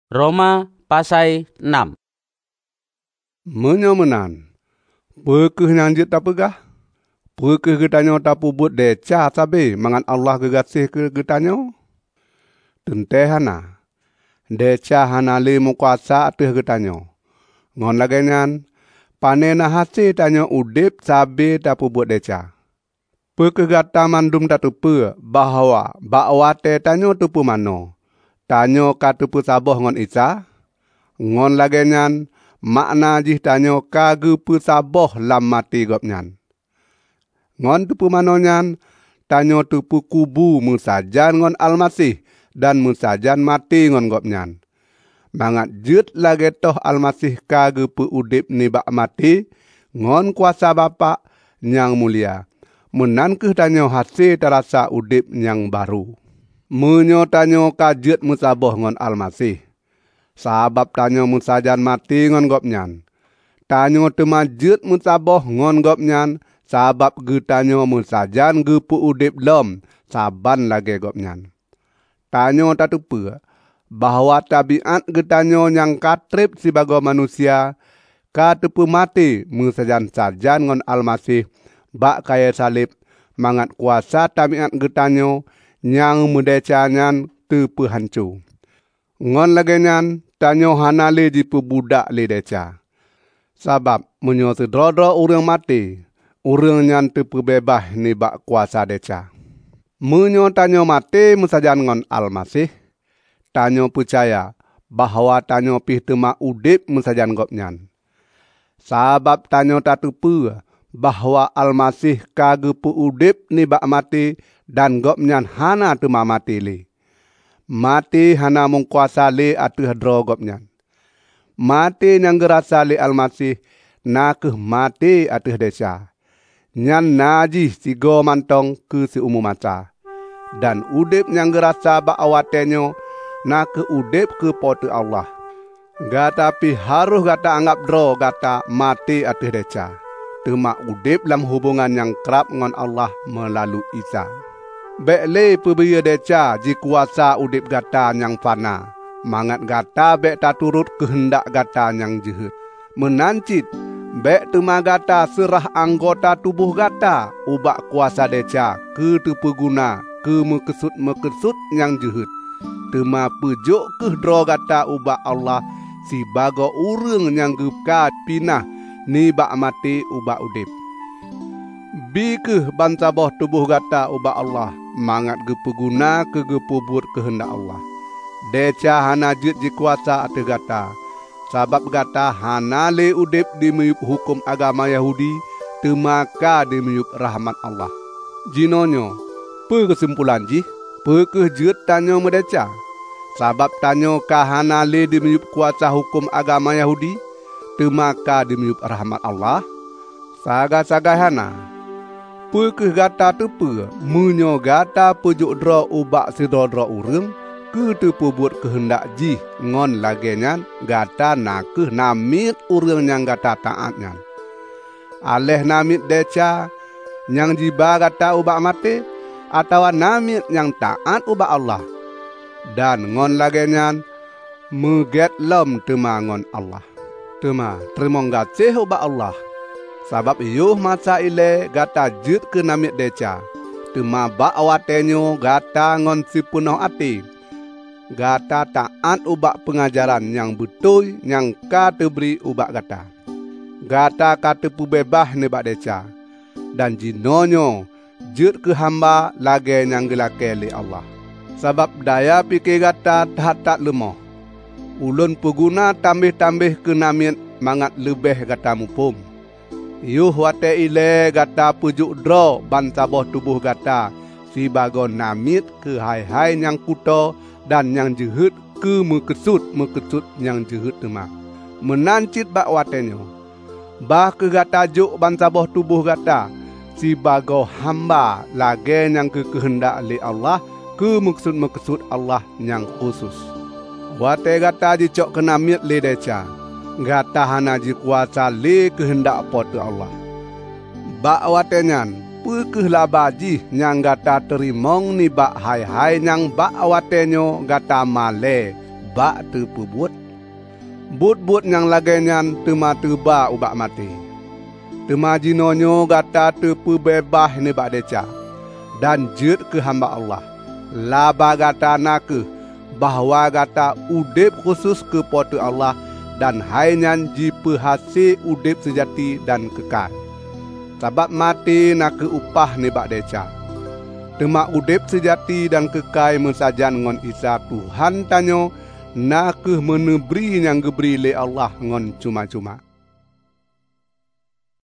Roma pasai 6. Menyomenan. Pekeh nyanjit tapegah? Pekeh getanyo tapu buat deca sabe mangan Allah gegasih ke getanyo? Tente hana. Deca hana le mukuasa ateh getanyo. Ngon lagenyan, panena hasil tanyo udip sabe tapu buat deca. Pekeh gata mandum tatupe bahwa bakwate tanyo tupu mano. Tanyo katupu saboh ngon Isa. Ngon lagenyan, makna jih tanyo kagupu saboh lam mati gopnyan. Ngon tupu manonyan, tanyo tupu kubu musajan ngon Almasih dan musajan mati ngon gopnyan. Mangat jut lage toh Almasih kagupu udip nibak mati ngon kuasa Bapa nyang mulia. Menankeh tanyo hasil terasa udip nyang baru. Menyo tanyo kajut musaboh ngon Almasih. Sabab tanyo musajan mati ngon gopnyan. Tanyo temajut musaboh ngon gopnyan. Sabab getanyo musajan gepu udip lom saban lage gopnyan. Tanyo tatupe bahwa tabiat getanyo yang katrip sebagai manusia katupu mati musajan sajan ngon Almasih bak kaya salib mangat kuasa tabiat getanyo yang mudecanyan tupu hancu. Ngon lagenyan tanyo hana le jipu budak le deca. Sabab menyo sedrodro urang mati, urang nyan tupu bebas ni bak kuasa deca. Menyo tanyo mati musajan ngon Almasih, tanyo percaya bahwa tanyo pih tema udip musajan gopnyan. Sabab tanyo tatupu bahwa Almasih kagupu udip ni bak mati dan gopnyan hana tema mati li. Mati hana mung kuasa li atuh dro gopnyan. Mati yang gerasa li Almasih nakeh mati atuh desa. Nyan najih sigo mantong ke seumu masa. Dan udip yang gerasa bak awatenyo nakeh udip ke pote Allah. Gata pi harus gata anggap dro gata mati atuh desa. Tema udip dalam hubungan yang kerap ngon Allah melalui Isa. Bekle pebaya deca ji kuasa udip gata yang fana. Mangat gata bek tak turut kehendak gata yang jehet. Menancit, bek tema gata serah anggota tubuh gata. Ubak kuasa deca ke tupu guna ke mekesut yang jehet. Tema pejuk ke dro gata ubak Allah si bago urang yang gepka pinah ni bak mati ubak udip. Bikeh bangsa boh tubuh gata ubak Allah mangat gepeguna ke gepubur kehendak Allah. Deca hana jut ji kuasa ate gata. Sabab gata hana le udip di meyup hukum agama Yahudi temaka di meyup rahmat Allah. Jinonyo, pe kesimpulan jih, pe kejut tanyo medeca. Sabab tanyo kahana le di meyup kuasa hukum agama Yahudi temaka di meyup rahmat Allah. Saga-saga hana. Pekeh gata tepe, menyo gata pujuk dro ubak sidro-dro urang, ke tepe buat kehendak jih ngon lagenyan gata nakeh namit urang yang gata taatnya. Aleh namit deca yang jiba gata ubak mati, atau namit yang taat ubak Allah. Dan ngon lagenyan meget lom tema ngon Allah. Tema terima kasih ubak Allah. Sabab yuh masa ile gata jut ke namit deca. Tema bak awatenyo gata ngon si penuh ati. Gata taat ubak pengajaran yang betul yang kata beri ubak gata. Gata kata pubebah ni bak deca. Dan jinonyo jut ke hamba lage yang gelake li Allah. Sabab daya pikir gata tak lemah. Ulun peguna tambih-tambih ke namit mangat lebih gata mupum. Yuh wate ile gata pujuk dro bangsa boh tubuh gata si bago namit ke hai-hai yang kuto dan yang jehet ke mekesut yang jehet tema. Menancit bak watenyo. Bah ke gata juk bangsa boh tubuh gata si bago hamba lage yang ke kehendak li Allah ke mekesut Allah yang khusus. Wate gata jicok ke namit li deca. Gata hana ji kuasa le kehendak pote Allah. Bak watenyan, pekeh labaji yang gata terimong ni bak hai-hai yang bak watenyo gata male bak terpebut. But-but yang lagenyan tema terba ubak mati. Tema jinonyo gata terpebebah ni bak deca. Dan jut ke hamba Allah. Laba gata nak bahwa gata udip khusus ke potu Allah dan hainyan jipehasi udip sejati dan kekal. Sebab mati nak upah ni bak deca. Tema udip sejati dan kekal mensajan ngon Isa Tuhan tanyo nak menebri yang geberi le Allah ngon cuma-cuma.